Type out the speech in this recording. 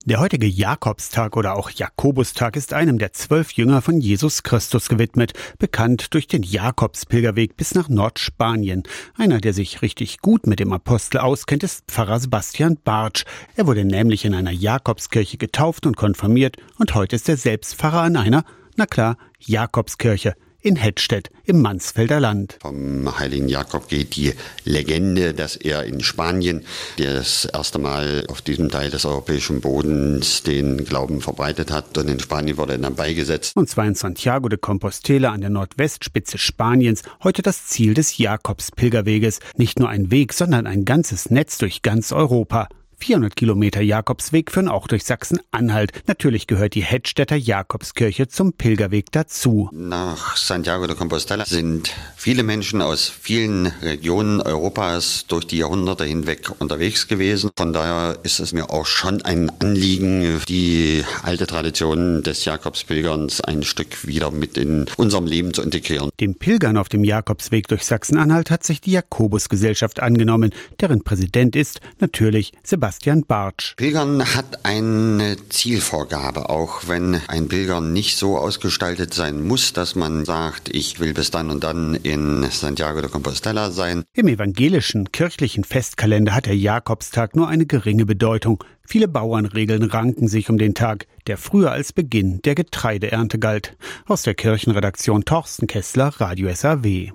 Der heutige Jakobstag oder auch Jakobustag ist einem der 12 Jünger von Jesus Christus gewidmet, bekannt durch den Jakobspilgerweg bis nach Nordspanien. Einer, der sich richtig gut mit dem Apostel auskennt, ist Pfarrer Sebastian Bartsch. Er wurde nämlich in einer Jakobskirche getauft und konfirmiert und heute ist er selbst Pfarrer an einer, na klar, Jakobskirche in Hettstedt im Mansfelder Land. Vom heiligen Jakob geht die Legende, dass er in Spanien das erste Mal auf diesem Teil des europäischen Bodens den Glauben verbreitet hat und in Spanien wurde er dann beigesetzt. Und zwar in Santiago de Compostela an der Nordwestspitze Spaniens, heute das Ziel des Jakobspilgerweges. Nicht nur ein Weg, sondern ein ganzes Netz durch ganz Europa. 400 Kilometer Jakobsweg führen auch durch Sachsen-Anhalt. Natürlich gehört die Hettstedter Jakobskirche zum Pilgerweg dazu. Nach Santiago de Compostela sind viele Menschen aus vielen Regionen Europas durch die Jahrhunderte hinweg unterwegs gewesen. Von daher ist es mir auch schon ein Anliegen, die alte Tradition des Jakobspilgerns ein Stück wieder mit in unserem Leben zu integrieren. Dem Pilgern auf dem Jakobsweg durch Sachsen-Anhalt hat sich die Jakobusgesellschaft angenommen, deren Präsident ist natürlich Sebastian Bartsch. Pilgern hat eine Zielvorgabe, auch wenn ein Pilgern nicht so ausgestaltet sein muss, dass man sagt, ich will bis dann und dann in Santiago de Compostela sein. Im evangelischen kirchlichen Festkalender hat der Jakobstag nur eine geringe Bedeutung. Viele Bauernregeln ranken sich um den Tag, der früher als Beginn der Getreideernte galt. Aus der Kirchenredaktion Thorsten Kessler, Radio SAW.